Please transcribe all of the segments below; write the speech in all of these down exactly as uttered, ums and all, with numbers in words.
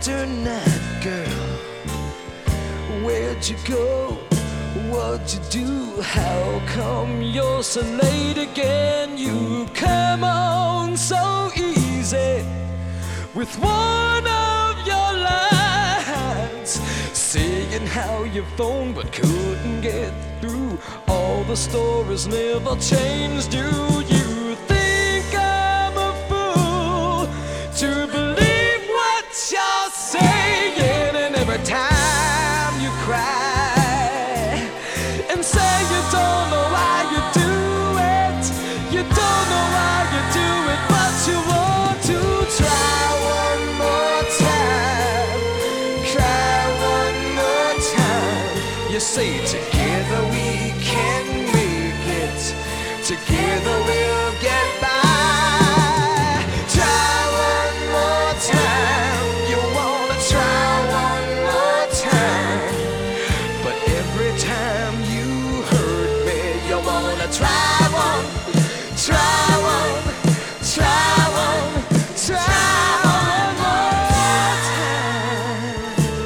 after night, girl. Where'd you go? What'd you do? How come you're so late again? You come on so easy with one of your lines, saying how you phoned but couldn't get through. All the stories never changed you. You think I'm a fool to believe what you're saying, and every time you cry and say you don't know why you do it, you don't know why you do it, but you want to try one more time, cry one more time. You say together we can make it, together we'll get by. Try one more time, you wanna try one more time, but every time you hurt me, you wanna try one, try one, try one, try one more time.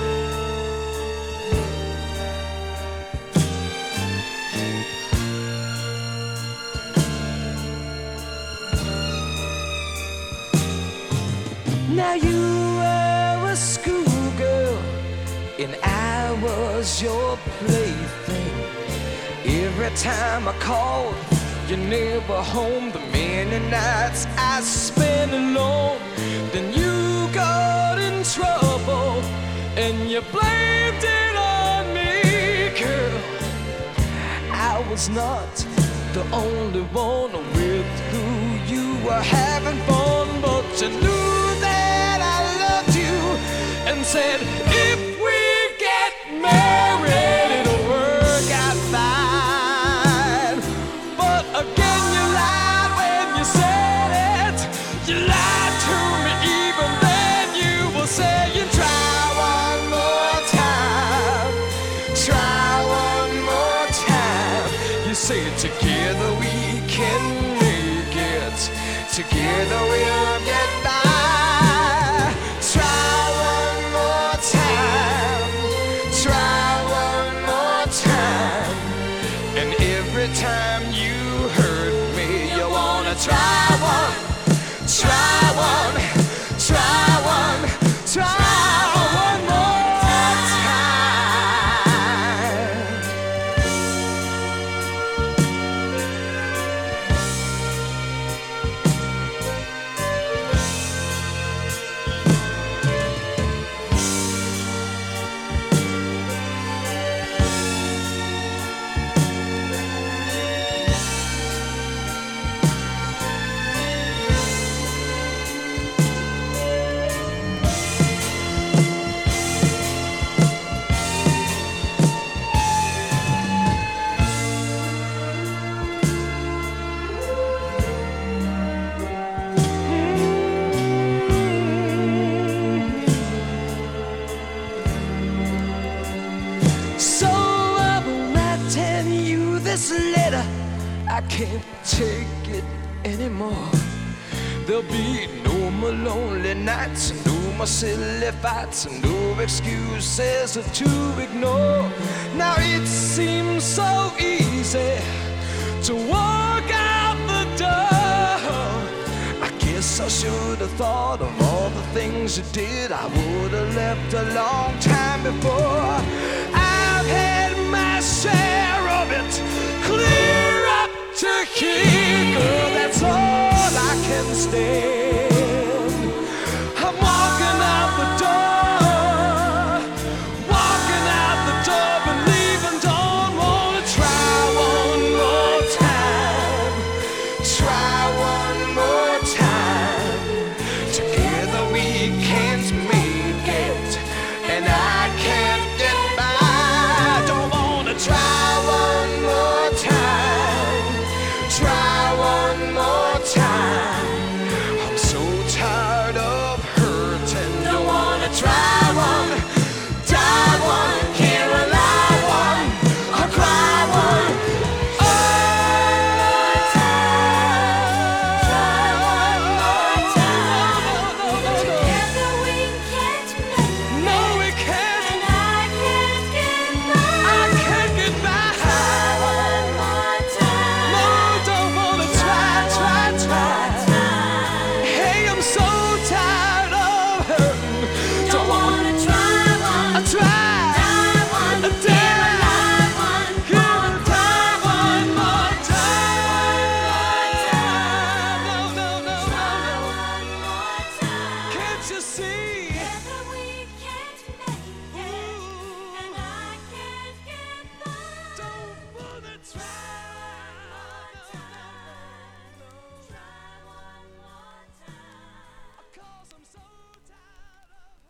Now you were a schoolgirl and I was your plaything. Every time I called, you're never home. The many nights I spent alone, then you got in trouble and you blamed it on me, girl. I was not the only one with who you were having fun, but you knew that I loved you and said, if we get married, it'll work out fine. But again, you lied when you said it. You lied to me even then. You were saying, try one more time, try one more time. You say together we can make it, together we'll get by. Try one more time, try one more time, and every time you hurt me, you wanna try one, try one, try one, try one more time. So I'm writing you this letter. I can't take it anymore. There'll be no more lonely nights, no more silly fights, no excuses to ignore. Now it seems so easy to walk out the door. I guess I should have thought of all the things you did. I would have left a long time before. I've had my share of it, clear up to here, girl. That